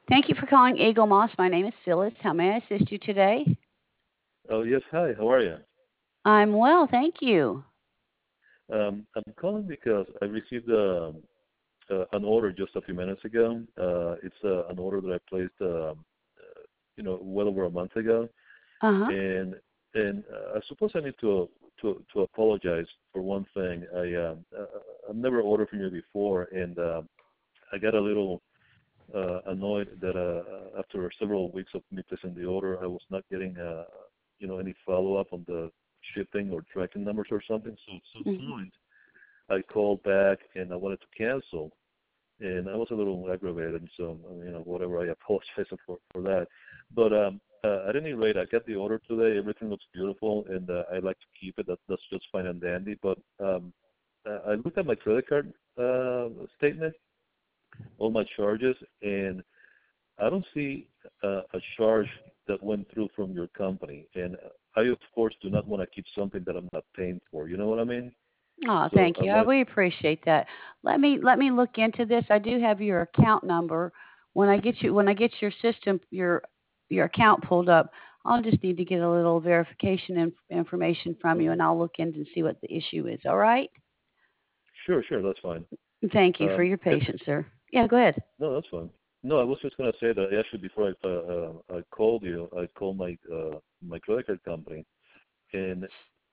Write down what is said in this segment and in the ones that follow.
Thank you for calling Eagle Moss. My name is Phyllis. How may I assist you today? Oh, yes. Hi, how are you? I'm well, thank you. I'm calling because I received an order just a few minutes ago. It's an order that I placed, well over a month ago, Uh huh. and I suppose I need to apologize for one thing. I've never ordered from you before, and I got a little annoyed that after several weeks of me placing the order, I was not getting any follow up on the shipping or tracking numbers or something. So at some Hmm. point, I called back and I wanted to cancel, and I was a little aggravated. So whatever, I apologize for that. But at any rate, I got the order today. Everything looks beautiful, and I'd like to keep it. That's just fine and dandy. But I looked at my credit card statement, all my charges, and I don't see a charge that went through from your company. And I, of course, do not want to keep something that I'm not paying for. You know what I mean? Oh, So thank I you. wanted. We appreciate that. Let me look into this. I do have your account number. When I get your system your account pulled up, I'll just need to get a little verification information from you, Mhm. and I'll look into and see what the issue is. All right? Sure, sure, that's fine. Thank you for Um, your and, patience, sir. Yeah, go ahead. no, that's fine. No, I was just gonna say that actually before I called you, I called my credit card company, and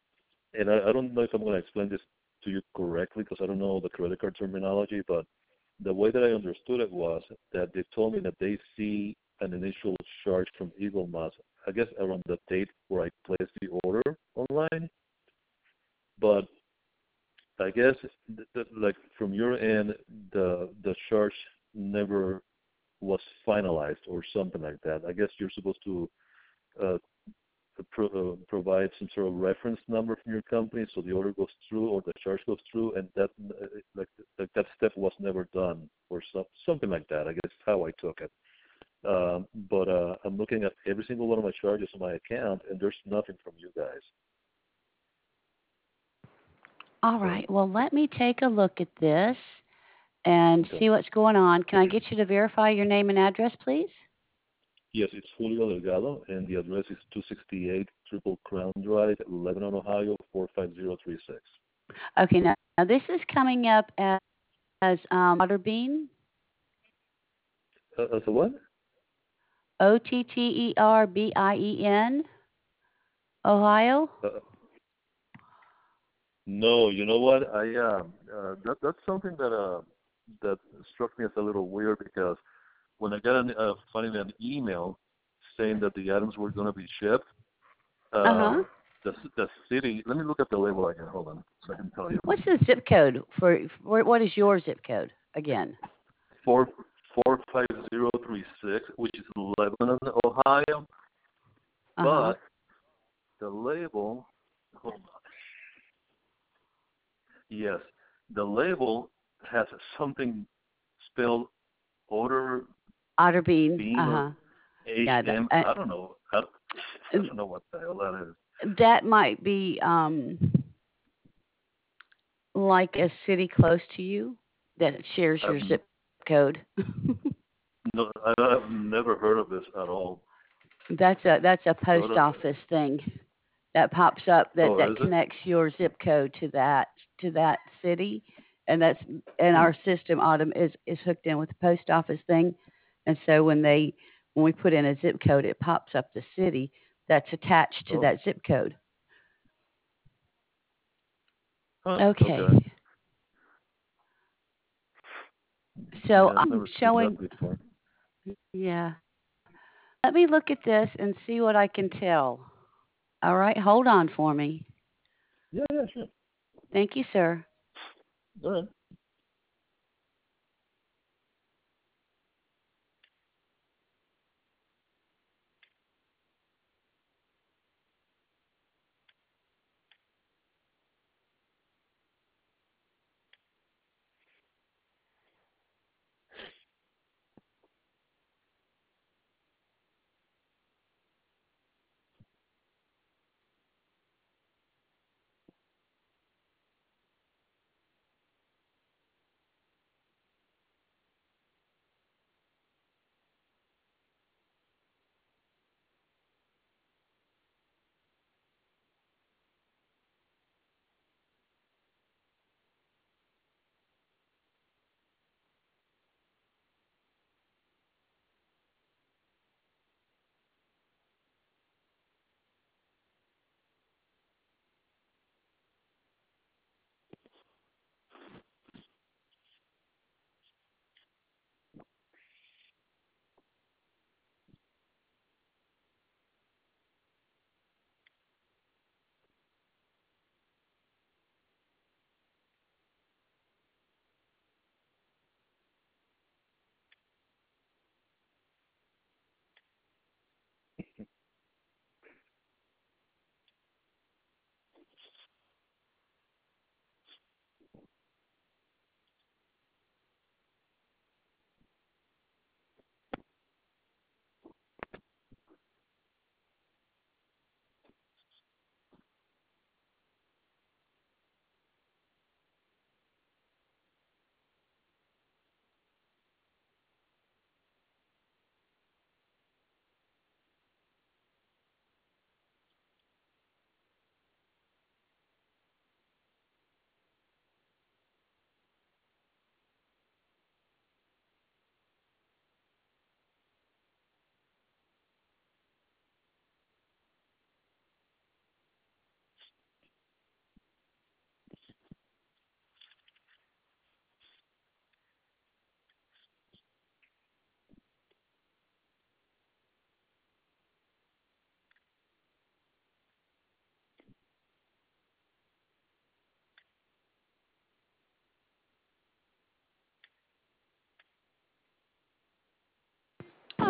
I don't know if I'm gonna explain this to you correctly because I don't know the credit card terminology, but the way that I understood it was that they told me that they see an initial charge from Eagle Mass, I guess around the date where I placed the order online, but I guess like from your end, the charge never was finalized or something like that. I guess you're supposed to uh, provide some sort of reference number from your company so the order goes through or the charge goes through, and that like that step was never done or something like that. I guess how I took it. But I'm looking at every single one of my charges on my account, and there's nothing from you guys. All So right. Well, let me take a look at this and okay. see what's going on. Can I get you to verify your name and address, please? Yes, it's Julio Delgado, and the address is 268 Triple Crown Drive, Lebanon, Ohio 45036. Okay, now this is coming up as Otterbein, So what? Otterbien, Ohio. Uh, no, you know what? That's something that struck me as a little weird because when I got finally an email saying that the items were going to be shipped, Uh huh. um, the city. Let me look at the label again. Hold on, so I can tell you. What's the zip code for what is your zip code again? 45036, which is Lebanon, Ohio. Uh huh. But the label, hold on. Yes, the label has something spelled Order Otterbein. Bean Uh or huh. Yeah. HM. I don't know. I don't know what the hell that is. That might be like a city close to you that shares I've your zip code. no, I've never heard of this at all. That's a So I post don't. office thing that pops up Oh, that is it? connects your zip code to that city, and that's and Hmm. our system autumn is hooked in with the post office thing, and so when we put in a zip code, it pops up the city that's attached to Oh, that zip code. huh. Okay, Okay. so Yeah, I've I'm never seen that showing. before. Yeah, let me look at this and see what I can tell. All right, hold on for me. Yeah, yeah, sure. Thank you, sir. All right.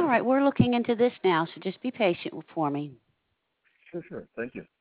right, we're looking into this now, so just be patient for me. Sure. Thank you.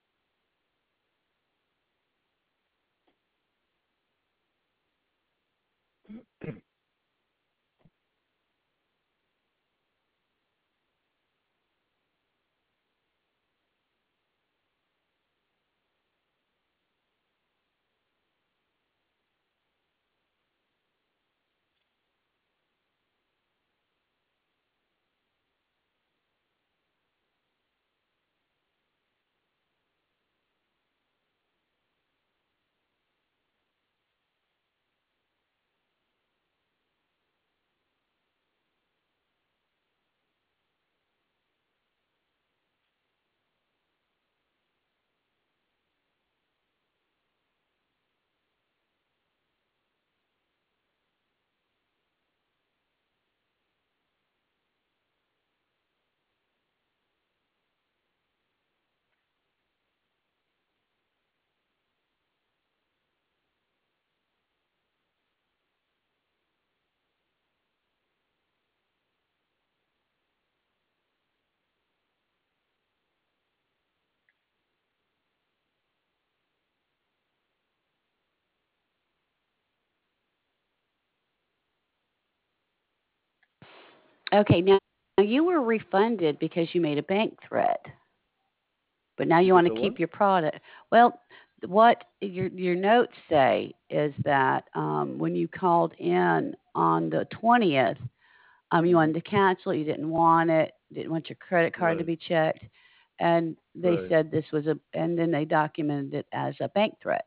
Okay, now you were refunded because you made a bank threat, but now you Because want to of what? keep your product. Well, what your notes say is that when you called in on the 20th, you Hmm. wanted to cancel it, you didn't want it, didn't want your credit card to Right. be checked, and they Right. said this was and then they documented it as a bank threat.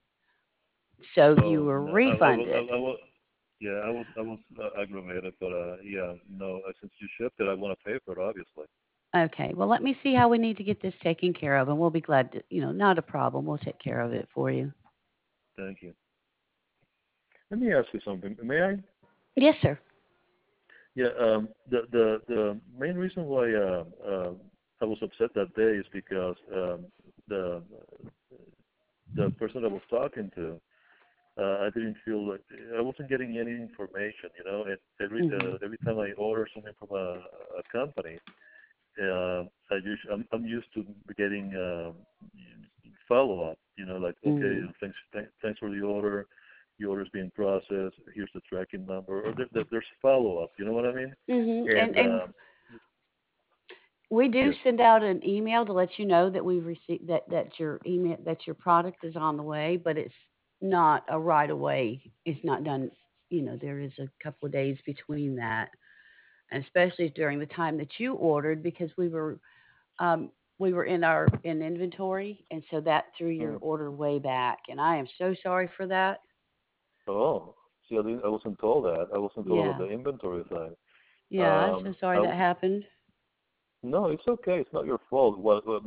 So you Oh were no, refunded. I was. Yeah, I was aggravated, but yeah, no. Since you shipped it, I want to pay for it, obviously. Okay, well, let me see how we need to get this taken care of, and we'll be glad to, not a problem. We'll take care of it for you. Thank you. Let me ask you something. May I? Yes, sir. Yeah. The main reason why I was upset that day is because the the person I was talking to, I didn't feel like I wasn't getting any information, And Mhm. every time I order something from a company, I'm used to getting follow up, like okay, Mhm. thanks for the order. The order's being processed. Here's the tracking number, or there's follow up. You know what I mean? Mhm. And And we do yes. send out an email to let you know that we've received that your product is on the way, but it's not a right away. It's not done. There is a couple of days between that, and especially during the time that you ordered, because we were in inventory, and so that threw your Hmm. order way back. And I am so sorry for that. Oh, see, I wasn't told that. I wasn't told about Yeah, the inventory thing. yeah, I'm so sorry I that happened. No, it's okay. It's not your fault. What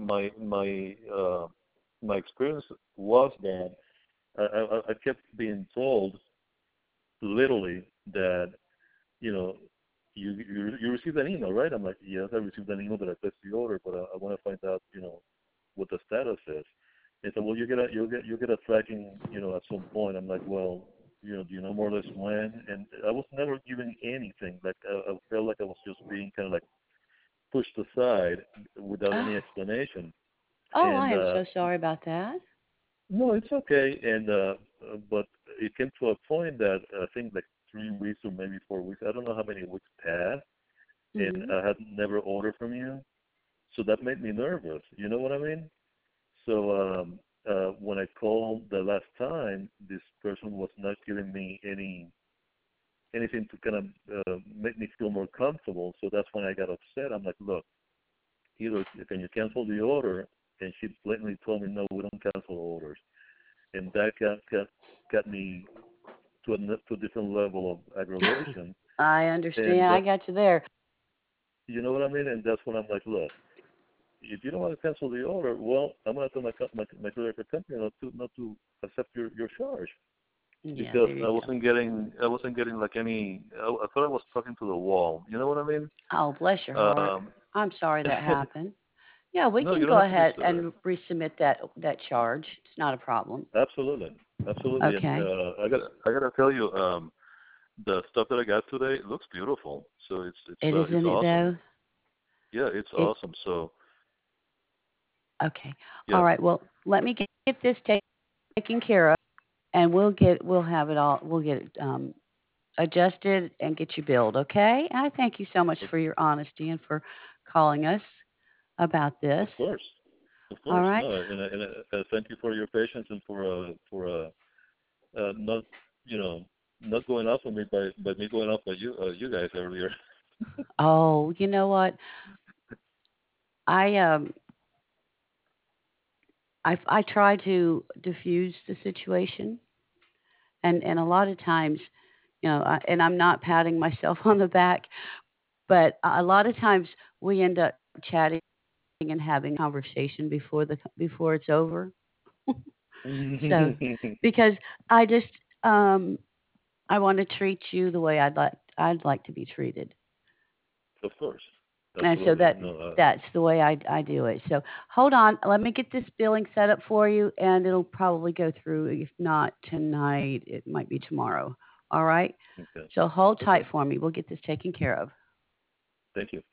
my experience was that I kept being told literally that you know you received an email, right? I'm like, yes, I received an email that I placed the order, but I want to find out what the status is. And so, well, you'll get a tracking at some point. I'm like, well, do you know more or less when? And I was never given anything. Like I felt like I was just being kind of like pushed aside without Oh, any explanation. oh, I And am so sorry about that. no, it's okay. And but it came to a point that I think like 3 weeks or maybe 4 weeks. I don't know how many weeks passed, and Mhm. I had never ordered from you, so that made me nervous. You know what I mean? So when I called the last time, this person was not giving me anything to kind of make me feel more comfortable. So that's when I got upset. I'm like, look, either can you cancel the order? And she blatantly told me, no, we don't cancel orders. And that got me to a different level of aggravation. I And understand. I got you there. you know what I mean? And that's when I'm like, look, if you don't want to cancel the order, well, I'm going to tell my credit card company not to accept your charge Yeah, because there I you go. wasn't getting I wasn't getting like any. I thought I was talking to the wall. You know what I mean? Oh, bless your heart. Um, I'm sorry that happened. Yeah, we no, can you don't go have to be ahead sorry. and resubmit that charge. It's not a problem. Absolutely, absolutely. And Okay. I got to tell you, the stuff that I got today looks beautiful. So It it's isn't it awesome. though? Yeah, it's It awesome. So okay. All yeah, right. Well, let me get this taken care of, and we'll have it all. We'll get it adjusted and get you billed. Okay. I thank you so much of, for your honesty and for calling us about this. of course, of All course. right. No, thank you for your patience and for not not going off on me by me going off by you guys earlier. Oh, you know what? I um I try to diffuse the situation, and a lot of times, and I'm not patting myself on the back, but a lot of times we end up chatting and having conversation before it's over. So because I just um I want to treat you the way I'd like to be treated. Of course, And so absolutely. No, that's the way I do it. So hold on, let me get this billing set up for you, and it'll probably go through. If not tonight, it might be tomorrow. All right. okay, So hold tight okay. for me. We'll get this taken care of. Thank you.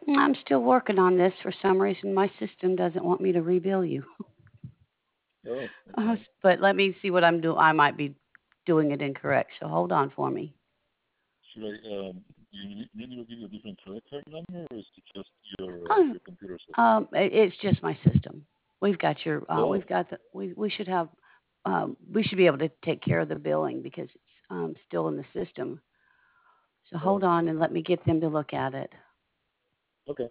I'm still working on this. For some reason, my system doesn't want me to rebill you. Oh, okay. But let me see what I'm doing. I might be doing it incorrect. So hold on for me. Should I you need me to give you a different credit card number, or is it just Oh, your computer system? it's just my system. We've got your. Oh, We've got the. We should have. We should be able to take care of the billing because it's still in the system. So oh, hold on and let me get them to look at it. okay.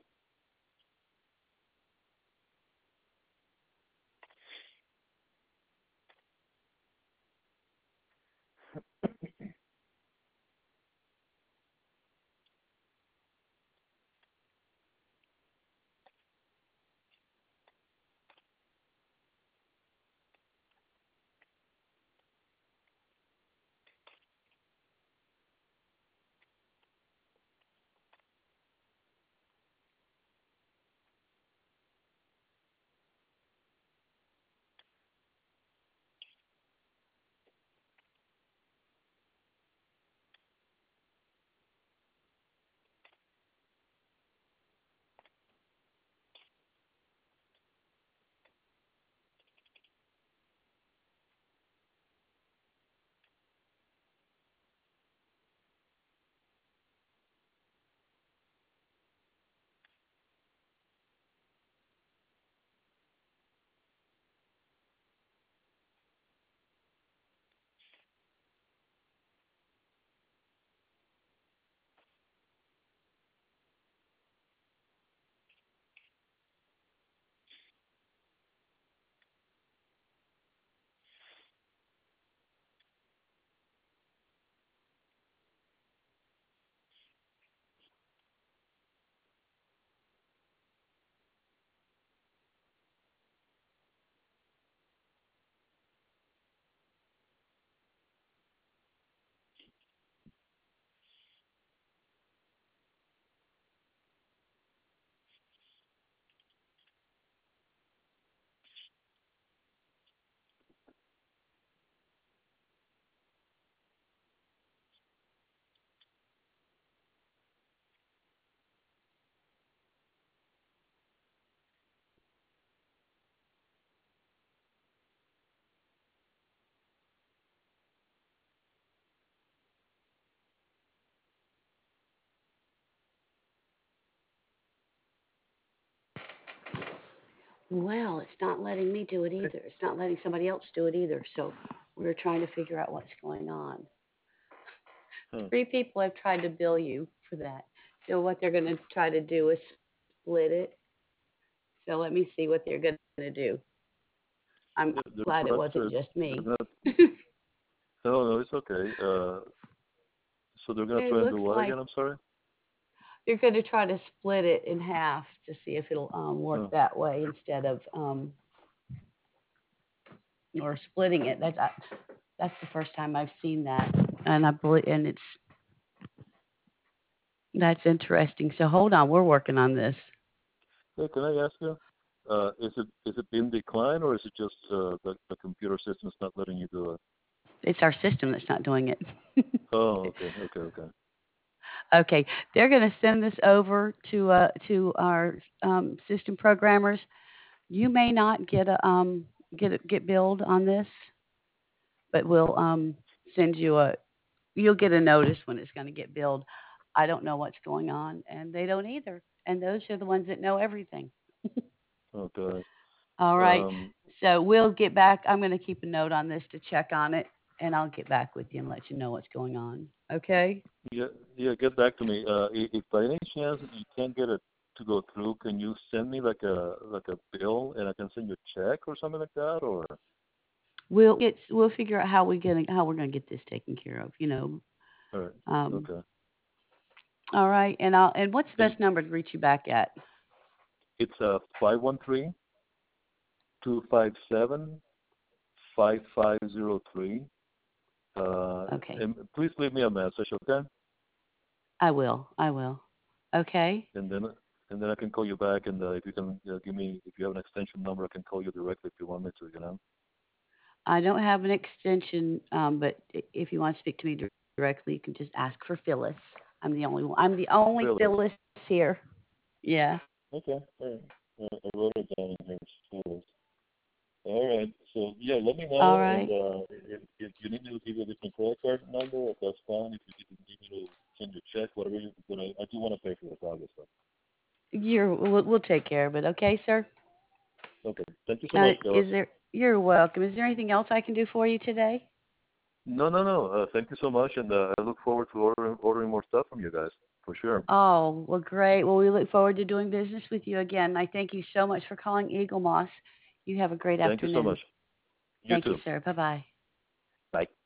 Well, it's not letting me do it either. It's not letting somebody else do it either. So we're trying to figure out what's going on. Huh. Three people have tried to bill you for that. So what they're going to try to do is split it. So let me see what they're going to do. I'm They're glad it perhaps wasn't just they're me. gonna. No, no, it's okay. So they're gonna It try and do looks what like again? I'm sorry. they're going to try to split it in half to see if it'll work Oh, that way instead of or splitting it. That's the first time I've seen that, and I believe and it's that's interesting. So hold on, we're working on this. hey, can I ask you? Is it in decline, or is it just the computer system is not letting you do it? It's our system that's not doing it. Oh, okay, okay, okay. Okay, they're going to send this over to our system programmers. You may not get billed on this, but we'll send you a you'll get a notice when it's going to get billed. I don't know what's going on, and they don't either. And those are the ones that know everything. Okay. All right. Um, So we'll get back. I'm going to keep a note on this to check on it, and I'll get back with you and let you know what's going on. Okay? yeah, yeah. Get back to me. If by any chance you can't get it to go through, can you send me like a bill, and I can send you a check or something like that, or? We'll figure out how we're going to get this taken care of. You know. All right. Um, Okay. all right. And what's the And best number to reach you back at? it's 513-257-5503. Okay. And please leave me a message, okay? I will. I will. Okay. And then I can call you back, and if you can give me, if you have an extension number, I can call you directly if you want me to. I don't have an extension, but if you want to speak to me directly, you can just ask for Phyllis. I'm the only one. I'm the only Phyllis. Phyllis here. Yeah. Okay. All right. I wrote it down in here. Schools. All right. So yeah, let me All know, and right. if you need me to give you a different credit card number, that's fine. If you need me to send you a check, whatever you, but I do want to pay for the August stuff. We'll take care of it. Okay, sir. Okay. Thank you so much, Carlos. Is there? You're welcome. Is there anything else I can do for you today? No, no, no. Thank you so much, and I look forward to ordering more stuff from you guys for sure. Oh, well, great. Well, we look forward to doing business with you again. I thank you so much for calling Eagle Moss. You have a great Thank you so much. afternoon. You Thank you, too. sir. Bye bye. Bye.